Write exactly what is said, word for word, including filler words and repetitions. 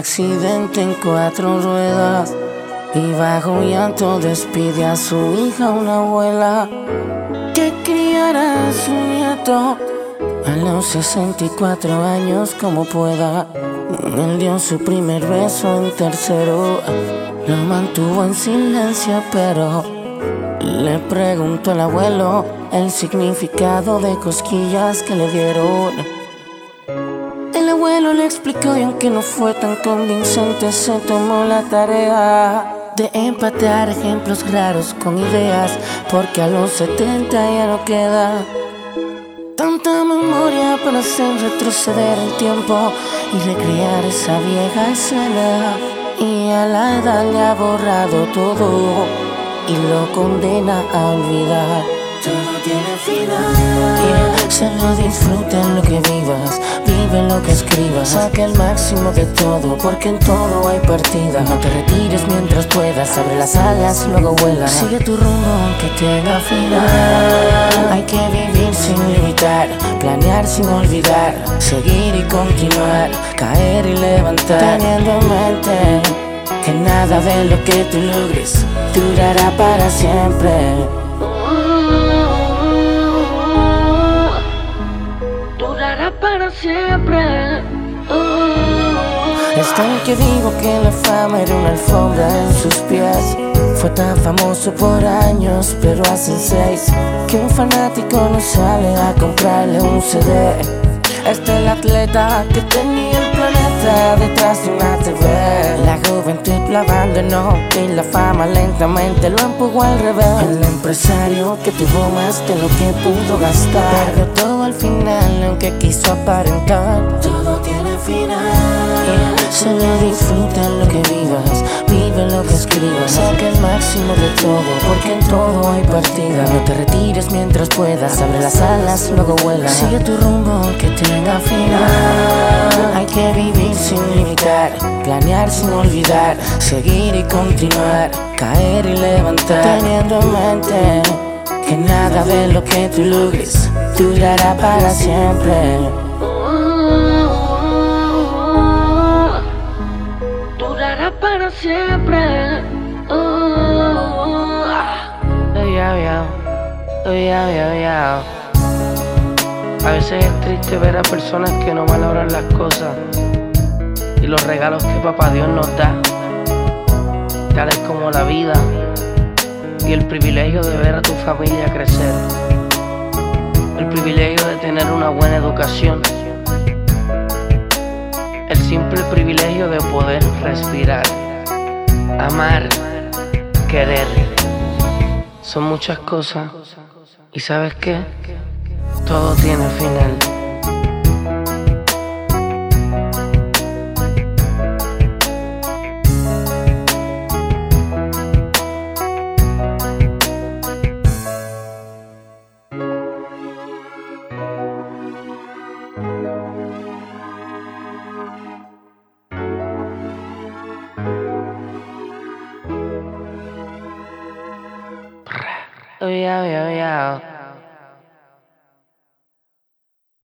accidente en cuatro ruedas y bajo llanto despide a su hija, una abuela que criará a su nieto a los sesenta y cuatro años como pueda. Él dio su primer beso en tercero, lo mantuvo en silencio, pero le preguntó al abuelo el significado de cosquillas que le dieron. El abuelo le explicó y aunque no fue tan convincente, se tomó la tarea de empatar ejemplos raros con ideas, porque a los setenta ya no queda tanta memoria para hacer retroceder el tiempo y recrear esa vieja escena. Y a la edad le ha borrado todo y lo condena a olvidar. Todo tiene final. Yeah. Solo disfruta en lo que vivas, vive lo que escribas, saca el máximo de todo, porque en todo hay partida. No te retires mientras puedas, abre las alas, luego vuela. Sigue tu rumbo aunque tenga final. Hay que vivir sin limitar, planear sin olvidar, seguir y continuar, caer y levantar, teniendo en mente que nada de lo que tú logres durará para siempre. Durará para siempre. Es tan que digo que la fama era una alfombra en sus pies. Fue tan famoso por años, pero hace seis que un fanático no sale a comprarle un C D. Este es el atleta que tenía el planeta detrás de una T V. La juventud lo abandonó y la fama lentamente lo empujó al revés. El empresario que tuvo más de lo que pudo gastar, perdió todo al final aunque quiso aparentar. Todo tiene final. Yeah. Solo disfruta en lo que vivas, vive lo que escribas, saca el máximo de todo, porque en todo hay partida. No te retires mientras puedas, abre las alas, luego vuela. Sigue tu rumbo aunque tenga final. Hay que vivir sin limitar, planear sin olvidar, seguir y continuar, caer y levantar, teniendo en mente que nada de lo que tú logres durará para siempre. Durará para siempre. Oh, yeah, yeah. Oh, yeah, yeah, yeah. A veces es triste ver a personas que no valoran las cosas y los regalos que papá Dios nos da, tales como la vida y el privilegio de ver a tu familia crecer, el privilegio de tener una buena educación, el simple privilegio de poder respirar, amar, querer. Son muchas cosas y ¿sabes qué? Todo tiene final. Oh, yeah, yeah, yeah.